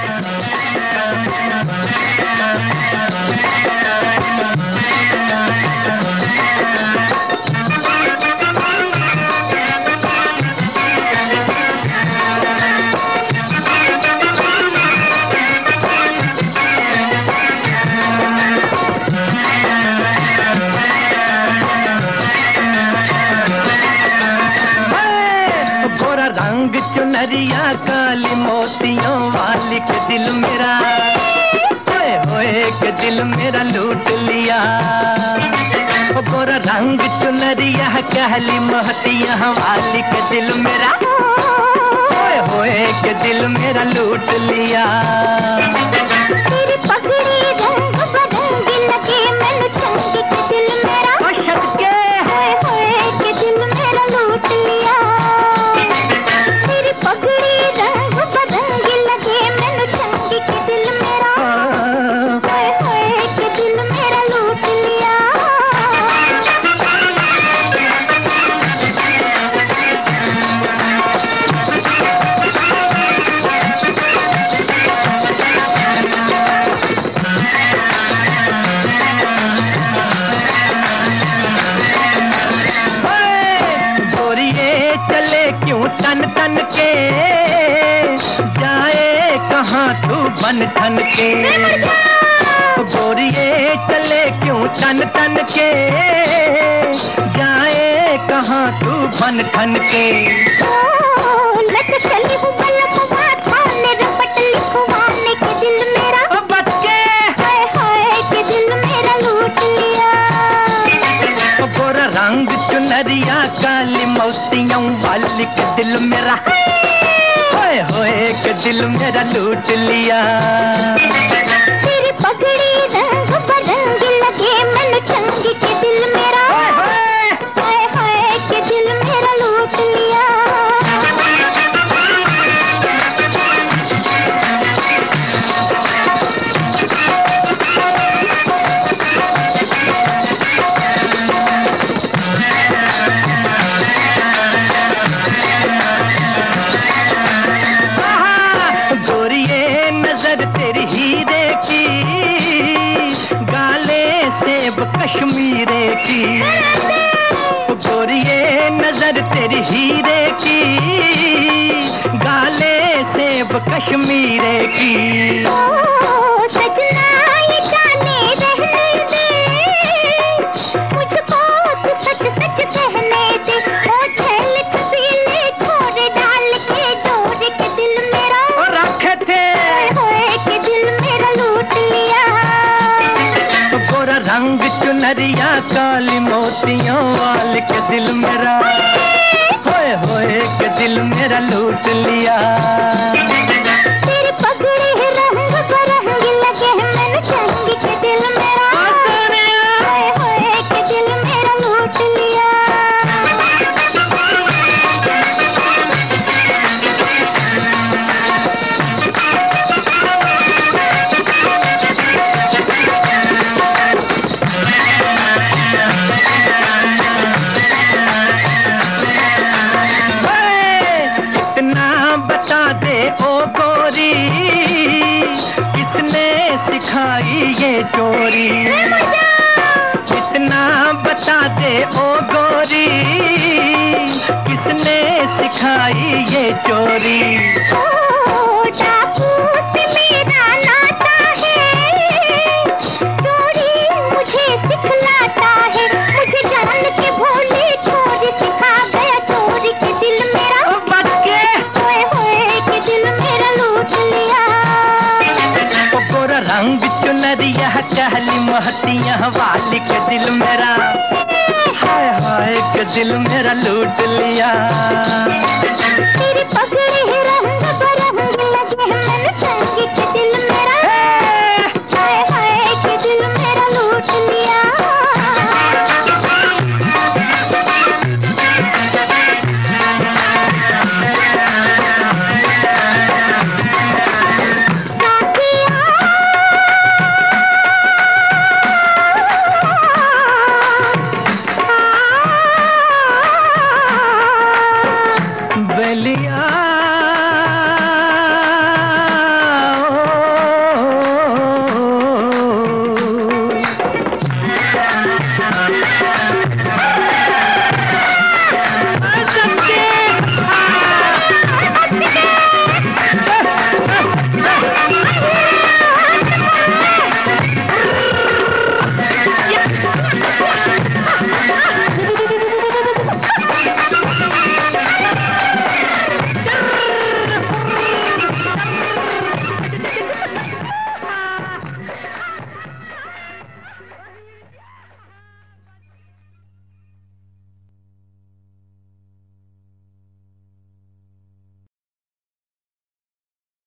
चुनरिया काली मोतियों वाली के दिल मेरा, होए होए के दिल मेरा लूट लिया। गोरा रंग चुनरिया काली मोतियों वाली के दिल मेरा, होए होए के दिल मेरा लूट लिया। तेरी पगड़ी रंग बरंगी लगे मैनू चंगी के दिल मेरा, सबके होए होए के दिल मेरा लूट लिया। पगड़ी रंग बरंगी लगे मैनू चंगी के दिल मेरा, होए होए के दिल मेरा लूट लिया। गोरिये चले क्यों तन तन के, जाए कहाँ तू बन ठन के। गोरिये चले क्यों तन तन के, जाए कहाँ तू बन ठन के। चली हूँ बलकवा थाने रपट लिखवाने के दिल मेरा, बच्चे हाय हाय के दिल मेरा लूट लिया। गोरा रंग चुनरिया काली मोतियों वाली के दिल मेरा, होए होए के दिल मेरा लूट लिया। तेरी पगड़ी रंग बरंगी लगे मैनू चंगी के दिल मेरा, हाय हाय के दिल मेरा लूट लिया। तेरी हीरे की गाले सेब कश्मीरे की, गोरिये नजर तेरी हीरे की गाले सेब कश्मीरे की। सजना ये जाने रहने दे, मुझको तू सच सच कहने दे। ओ झेल छबीले छोड़ डाल के डोर के दिल मेरा, रखे थे के दिल मेरा लूट लिया। गोरा रंग चुनरिया काली मोतियों वाले के दिल मेरा, होए होए के दिल मेरा लूट लिया। तेरी पगड़ी रंग बरंगी लगे मैनू चंगी के दिल मेरा, होए होए के दिल मेरा लूट लिया। सिखाई ये चोरी, इतना बता दे ओ गोरी, किसने सिखाई ये चोरी। डाकू से मेरा नाता है, चोरी मुझे सिखलाता है। मुझे जान के भोले चोरी सिखा गया चोरी के दिल मेरा, होए होए के दिल मेरा लूट लिया। गोरा रंग चुनरिया कहली महतिया वाली के दिल मेरा, हाय हाय के दिल मेरा लूट लिया। तेरी पगड़ी रंग